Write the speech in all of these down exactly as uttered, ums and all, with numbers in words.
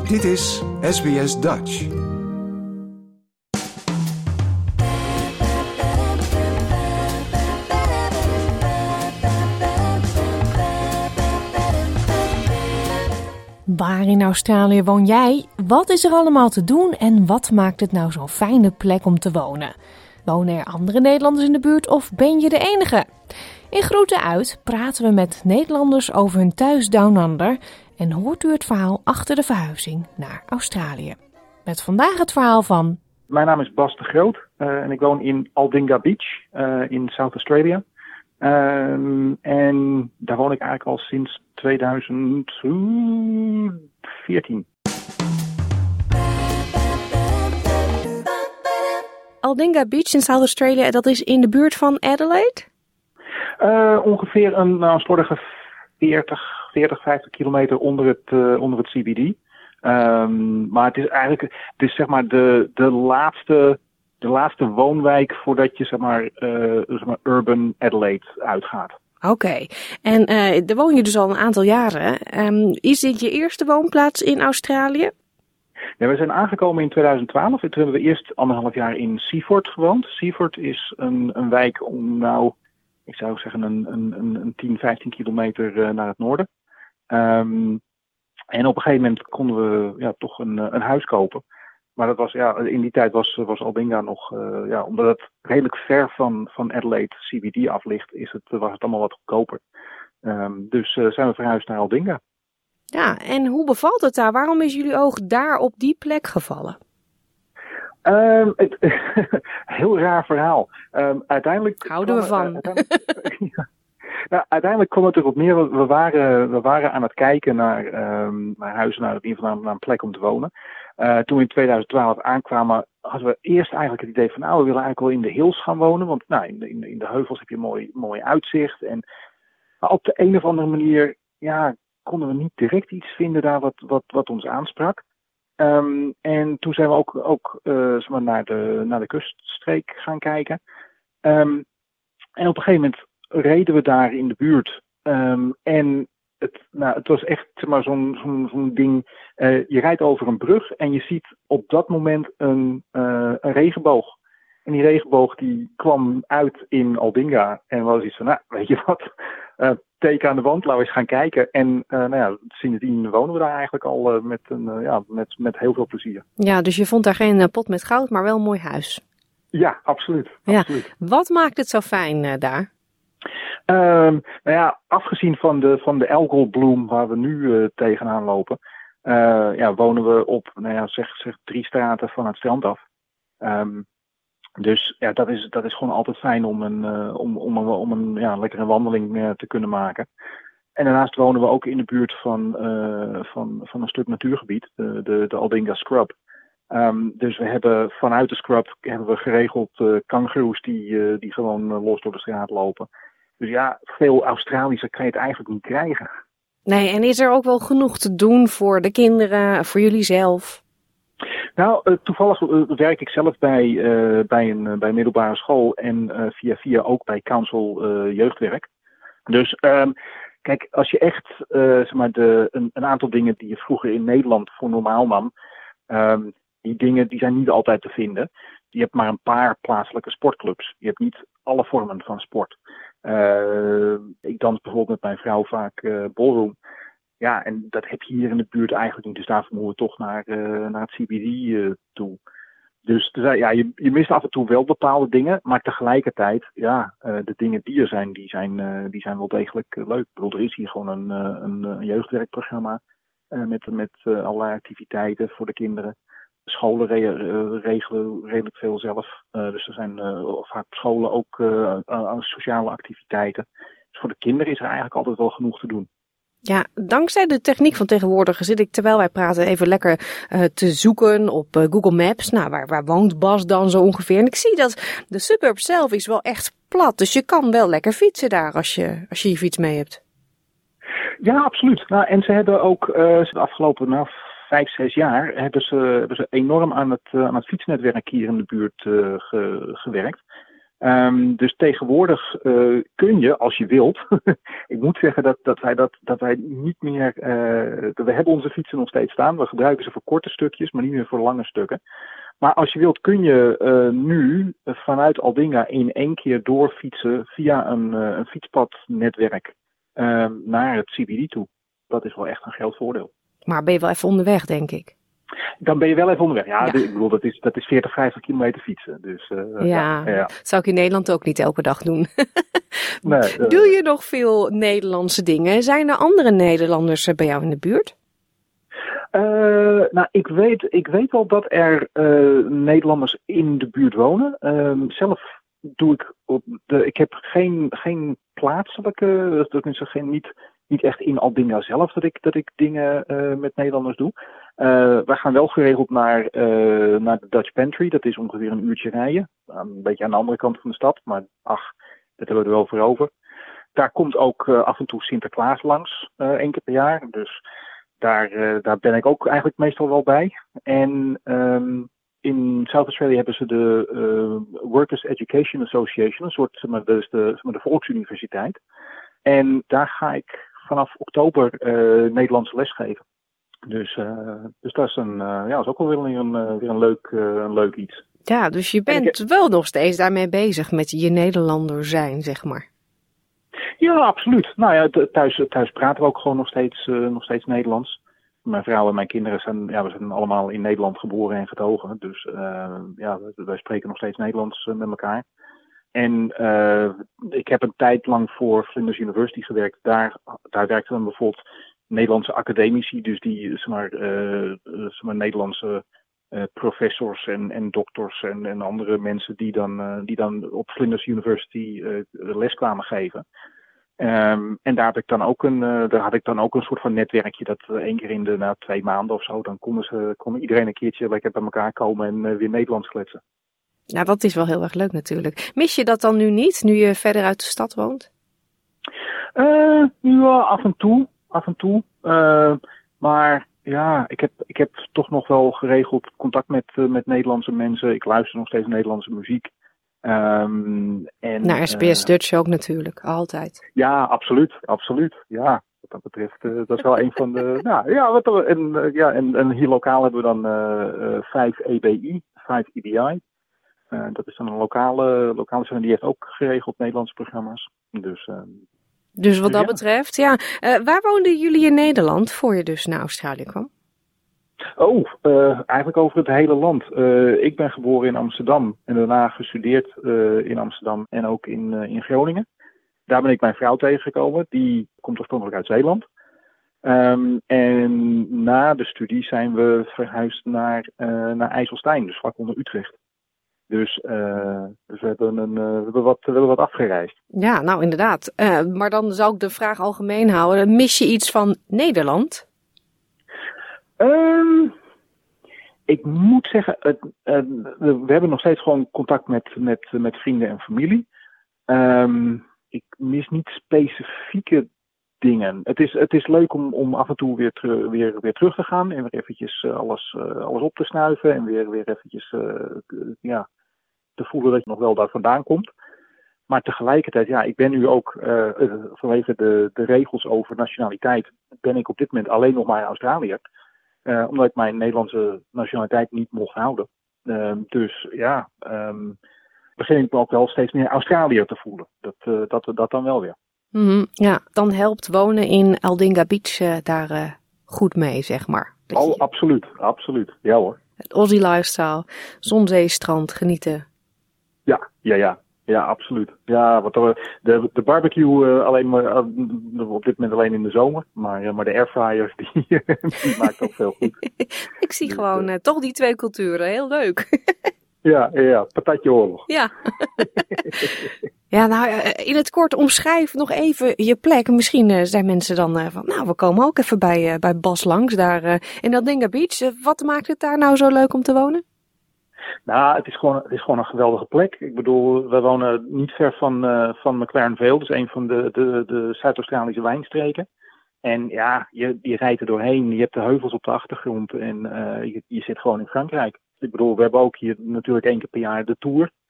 Dit is S B S Dutch. Waar in Australië woon jij? Wat is er allemaal te doen en wat maakt het nou zo'n fijne plek om te wonen? Wonen er andere Nederlanders in de buurt of ben je de enige? In Groeten Uit praten we met Nederlanders over hun thuis Down Under en hoort u het verhaal achter de verhuizing naar Australië. Met vandaag het verhaal van... Mijn naam is Bas de Groot uh, en ik woon in Aldinga Beach uh, in South Australia. Um, en daar woon ik eigenlijk al sinds tweeduizend veertien. Aldinga Beach in South Australia, dat is in de buurt van Adelaide? Uh, ongeveer een nou, slordige veertig, vijftig kilometer onder het, uh, onder het C B D. Um, maar het is eigenlijk het is, zeg maar, de, de, laatste, de laatste woonwijk voordat je zeg maar, uh, zeg maar urban Adelaide uitgaat. Oké, okay. en uh, daar woon je dus al een aantal jaren. Um, is dit je eerste woonplaats in Australië? Ja, we zijn aangekomen in tweeduizend twaalf en toen hebben we eerst anderhalf jaar in Seaford gewoond. Seaford is een, een wijk om nou, ik zou zeggen een, een, een tien, vijftien kilometer uh, naar het noorden. Um, en op een gegeven moment konden we ja, toch een, een huis kopen. Maar dat was, ja, in die tijd was, was Aldinga nog, uh, ja, omdat het redelijk ver van, van Adelaide C B D af ligt, is het, was het allemaal wat goedkoper. Um, dus uh, zijn we verhuisd naar Aldinga. Ja, en hoe bevalt het daar? Waarom is jullie oog daar op die plek gevallen? Um, het, heel raar verhaal. Um, uiteindelijk Houden we van. Uh, uiteindelijk, ja. Nou, uiteindelijk kwam het erop neer, we waren, we waren aan het kijken naar, um, naar huizen, naar, in ieder geval naar een plek om te wonen. Uh, toen we in tweeduizend twaalf aankwamen, hadden we eerst eigenlijk het idee van, nou, we willen eigenlijk wel in de hills gaan wonen. Want nou, in, de, in, de, in de heuvels heb je mooi, mooi uitzicht. En maar op de een of andere manier, ja, konden we niet direct iets vinden daar wat, wat, wat ons aansprak. Um, en toen zijn we ook, ook uh, zeg maar naar, de, naar de kuststreek gaan kijken. Um, en op een gegeven moment reden we daar in de buurt. Um, en het, nou, het was echt zeg maar, zo'n, zo'n, zo'n ding. Uh, je rijdt over een brug en je ziet op dat moment een, uh, een regenboog. En die regenboog die kwam uit in Aldinga. En we hadden iets van, nou, weet je wat, uh, teken aan de wand, laten we eens gaan kijken. En uh, nou ja, sindsdien wonen we daar eigenlijk al uh, met, een, uh, ja, met, met heel veel plezier. Ja, dus je vond daar geen uh, pot met goud, maar wel een mooi huis. Ja, absoluut. Ja. absoluut. Wat maakt het zo fijn uh, daar? Um, nou ja, afgezien van de, van de alcoholbloem waar we nu uh, tegenaan lopen, uh, ja, wonen we op, nou ja, zeg, zeg drie straten van het strand af. Um, dus ja, dat is, dat is gewoon altijd fijn om een, uh, om, om een, om een ja, lekkere wandeling uh, te kunnen maken. En daarnaast wonen we ook in de buurt van, uh, van, van een stuk natuurgebied, de, de, de Aldinga Scrub. Um, dus we hebben vanuit de scrub hebben we geregeld uh, kangoeroes die, uh, die gewoon uh, los door de straat lopen. Dus ja, veel Australischer kan je het eigenlijk niet krijgen. Nee, en is er ook wel genoeg te doen voor de kinderen, voor jullie zelf? Nou, uh, toevallig uh, werk ik zelf bij, uh, bij, een, uh, bij een middelbare school en uh, via via ook bij Council uh, Jeugdwerk. Dus um, kijk, als je echt uh, zeg maar de, een, een aantal dingen die je vroeger in Nederland voor normaal nam, um, die dingen die zijn niet altijd te vinden. Je hebt maar een paar plaatselijke sportclubs. Je hebt niet alle vormen van sport. Uh, ik dans bijvoorbeeld met mijn vrouw vaak uh, ballroom. Ja, en dat heb je hier in de buurt eigenlijk niet. Dus daarvoor moeten we toch naar, uh, naar het C B D uh, toe. Dus, dus ja, je, je mist af en toe wel bepaalde dingen. Maar tegelijkertijd, ja, uh, de dingen die er zijn, die zijn, uh, die zijn wel degelijk uh, leuk. Ik bedoel, er is hier gewoon een, uh, een, een jeugdwerkprogramma. Uh, met met uh, allerlei activiteiten voor de kinderen. Scholen re- regelen redelijk veel zelf. Uh, dus er zijn uh, vaak op scholen ook uh, uh, sociale activiteiten. Dus voor de kinderen is er eigenlijk altijd wel genoeg te doen. Ja, dankzij de techniek van tegenwoordig zit ik terwijl wij praten even lekker uh, te zoeken op uh, Google Maps. Nou, waar, waar woont Bas dan zo ongeveer? En ik zie dat de suburb zelf is wel echt plat. Dus je kan wel lekker fietsen daar als je als je, je fiets mee hebt. Ja, absoluut. Nou, en ze hebben ook uh, de afgelopen nou, vijf, zes jaar hebben ze, hebben ze enorm aan het, uh, aan het fietsnetwerk hier in de buurt uh, ge, gewerkt. Um, dus tegenwoordig uh, kun je, als je wilt. Ik moet zeggen dat, dat, wij, dat, dat wij niet meer. Uh, we hebben onze fietsen nog steeds staan. We gebruiken ze voor korte stukjes, maar niet meer voor lange stukken. Maar als je wilt, kun je uh, nu vanuit Aldinga in één keer doorfietsen via een, uh, een fietspadnetwerk uh, naar het C B D toe. Dat is wel echt een groot voordeel. Maar ben je wel even onderweg, denk ik? Dan ben je wel even onderweg. Ja, ja. De, ik bedoel, dat is, dat is veertig, vijftig kilometer fietsen. Dus, uh, ja, ja, ja, zou ik in Nederland ook niet elke dag doen. nee, uh, Doe je nog veel Nederlandse dingen? Zijn er andere Nederlanders bij jou in de buurt? Uh, nou, ik weet, ik weet wel dat er uh, Nederlanders in de buurt wonen. Uh, zelf doe ik op de. Ik heb geen, geen plaatselijke. Dat is geen, niet, niet echt in Aldinga zelf dat ik, dat ik dingen uh, met Nederlanders doe. Uh, wij gaan wel geregeld naar, uh, naar de Dutch Pantry. Dat is ongeveer een uurtje rijden. Een beetje aan de andere kant van de stad. Maar ach, dat hebben we er wel voor over. Daar komt ook uh, af en toe Sinterklaas langs. Uh, één keer per jaar. Dus daar, uh, daar ben ik ook eigenlijk meestal wel bij. En um, in South Australia hebben ze de uh, Workers Education Association. Een soort, zeg maar, dus de, zeg maar, de volksuniversiteit. En daar ga ik vanaf oktober uh, Nederlandse les geven. Dus, uh, dus dat is, een, uh, ja, is ook wel weer een, uh, weer een, leuk, uh, een leuk iets. Ja, dus je bent ik, wel nog steeds daarmee bezig met je Nederlander zijn, zeg maar. Ja, absoluut. Nou ja, thuis, thuis praten we ook gewoon nog steeds, uh, nog steeds Nederlands. Mijn vrouw en mijn kinderen zijn, ja, we zijn allemaal in Nederland geboren en getogen. Dus uh, ja, wij spreken nog steeds Nederlands uh, met elkaar. En uh, ik heb een tijd lang voor Flinders University gewerkt. Daar, daar werkten dan bijvoorbeeld Nederlandse academici, dus die zeg maar, uh, zeg maar Nederlandse uh, professors en, en doktors en, en andere mensen die dan, uh, die dan op Flinders University uh, les kwamen geven. Um, en daar heb ik dan ook een, uh, daar had ik dan ook een soort van netwerkje dat uh, één keer in de na twee maanden of zo, dan konden ze, kon iedereen een keertje lekker bij elkaar komen en uh, weer Nederlands kletsen. Nou, dat is wel heel erg leuk natuurlijk. Mis je dat dan nu niet, nu je verder uit de stad woont? Uh, ja, af en toe. Af en toe. Uh, maar ja, ik heb, ik heb toch nog wel geregeld contact met, uh, met Nederlandse mensen. Ik luister nog steeds Nederlandse muziek. Um, en, Naar S B S uh, Dutch ook natuurlijk, altijd. Ja, absoluut. Absoluut. Ja, wat dat betreft, uh, dat is wel een van de... nou, ja, wat er, en, uh, ja en, en hier lokaal hebben we dan uh, uh, vijf E B I, vijf E B I. Uh, dat is dan een lokale, lokale zender, die heeft ook geregeld Nederlandse programma's. Dus... Uh, Dus wat dat ja. betreft, ja. Uh, waar woonden jullie in Nederland voor je dus naar Australië kwam? Oh, uh, eigenlijk over het hele land. Uh, ik ben geboren in Amsterdam en daarna gestudeerd uh, in Amsterdam en ook in, uh, in Groningen. Daar ben ik mijn vrouw tegengekomen. Die komt oorspronkelijk uit Zeeland. Um, en na de studie zijn we verhuisd naar, uh, naar IJsselstein, dus vlak onder Utrecht. Dus, uh, dus we, hebben een, uh, we, hebben wat, we hebben wat afgereisd. Ja, nou inderdaad. Uh, maar dan zou ik de vraag algemeen houden. Mis je iets van Nederland? Um, ik moet zeggen, uh, uh, we hebben nog steeds gewoon contact met, met, met vrienden en familie. Um, ik mis niet specifieke dingen. Het is, het is leuk om, om af en toe weer, ter, weer, weer terug te gaan en weer eventjes uh, alles, uh, alles op te snuiven en weer, weer eventjes uh, uh, ja, te voelen dat je nog wel daar vandaan komt. Maar tegelijkertijd, ja, ik ben nu ook uh, uh, vanwege de, de regels over nationaliteit, ben ik op dit moment alleen nog maar Australiër. Uh, omdat ik mijn Nederlandse nationaliteit niet mocht houden. Uh, dus ja, um, begin ik me ook wel steeds meer Australiër te voelen. Dat, uh, dat, dat dan wel weer. Mm-hmm, ja, dan helpt wonen in Aldinga Beach uh, daar uh, goed mee, zeg maar. Dat oh, je... absoluut, absoluut. Ja hoor. Het Aussie lifestyle, zon, zee, strand, genieten. Ja, ja, ja. Ja, absoluut. Ja, wat er, de, de barbecue uh, alleen maar uh, op dit moment alleen in de zomer. Maar, uh, maar de airfryer die, die maakt ook veel goed. Ik zie dus, gewoon uh, toch die twee culturen. Heel leuk. Ja, ja, patatje oorlog. Ja. Ja, nou, in het kort omschrijf nog even je plek. Misschien uh, zijn mensen dan uh, van, nou, we komen ook even bij, uh, bij Bas langs daar uh, in Aldinga Beach. Uh, wat maakt het daar nou zo leuk om te wonen? Nou, het is gewoon, het is gewoon een geweldige plek. Ik bedoel, we wonen niet ver van, uh, van McLaren Vale, dus een van de, de, de Zuid-Australische wijnstreken. En ja, je, je rijdt er doorheen, je hebt de heuvels op de achtergrond en uh, je, je zit gewoon in Frankrijk. Ik bedoel, we hebben ook hier natuurlijk één keer per jaar de Tour.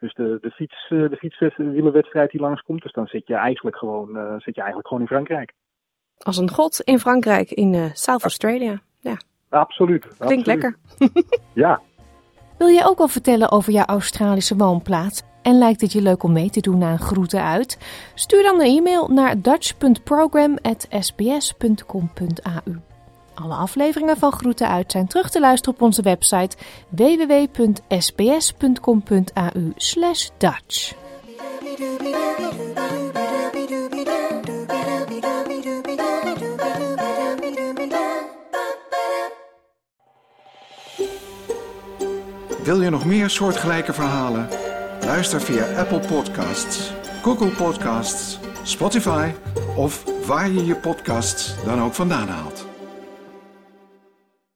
Dus de, de, fiets, uh, de fietswielerwedstrijd die langskomt. Dus dan zit je eigenlijk gewoon, uh, zit je eigenlijk gewoon in Frankrijk. Als een god in Frankrijk, in uh, South Australia. Ja. Absoluut. Klinkt absoluut. lekker. Ja. Wil je ook al vertellen over jouw Australische woonplaats? En lijkt het je leuk om mee te doen aan Groeten Uit? Stuur dan een e-mail naar dutch punt program at s b s punt com punt a u. Alle afleveringen van Groeten Uit zijn terug te luisteren op onze website w w w punt s b s punt com punt a u slash Dutch. Wil je nog meer soortgelijke verhalen? Luister via Apple Podcasts, Google Podcasts, Spotify of waar je je podcasts dan ook vandaan haalt.